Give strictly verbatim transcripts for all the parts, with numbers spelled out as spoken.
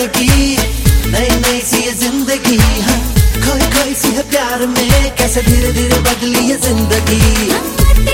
जिंदगी, नई नई सी ये जिंदगी। हाँ, खोई खोई सी है प्यार में, कैसे धीरे धीरे बदली ये जिंदगी।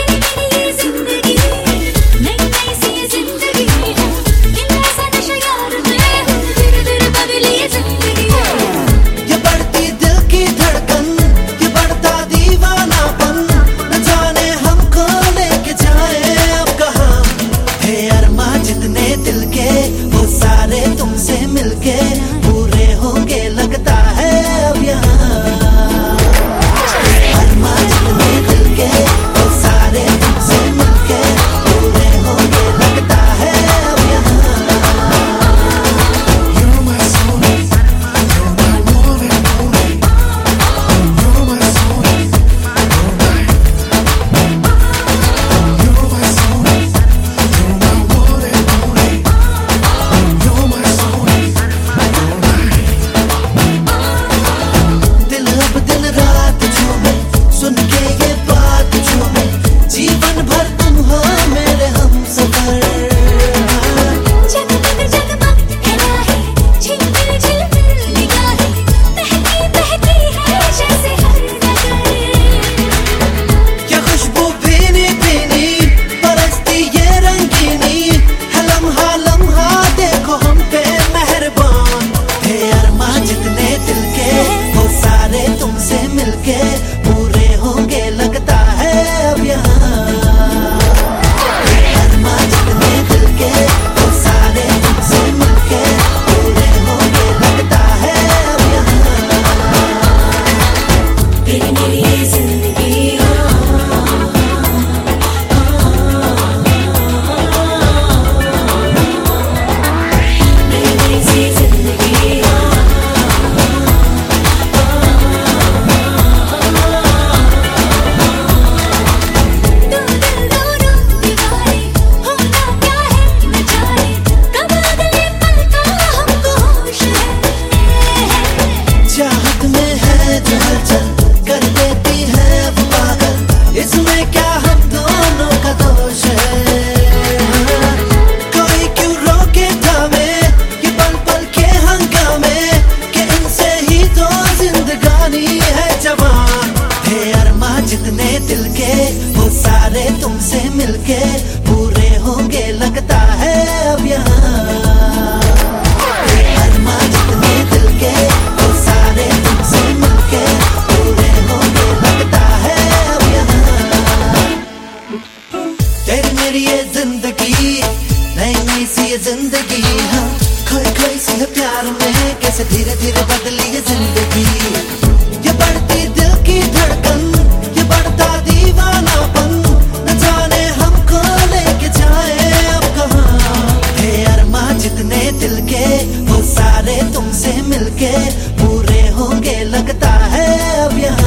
जितने दिल के वो सारे तुमसे मिलके पूरे होंगे लगता है अब यहाँ। अरमां जितने दिल के वो सारे तुमसे मिलके पूरे होंगे लगता है अब यहाँ। तेरी मेरी ये जिंदगी, नई नई सी ये जिंदगी। हाँ, खोई खोई सी है प्यार में, कैसे धीरे धीरे बदली ये जिंदगी। ये बढ़ती दिल की धड़कन, ये बढ़ता दीवानापन, न जाने हमको लेके जाए अब कहाँ। हे अरमां जितने दिल के वो सारे तुमसे मिलके पूरे होंगे लगता है अब यहाँ।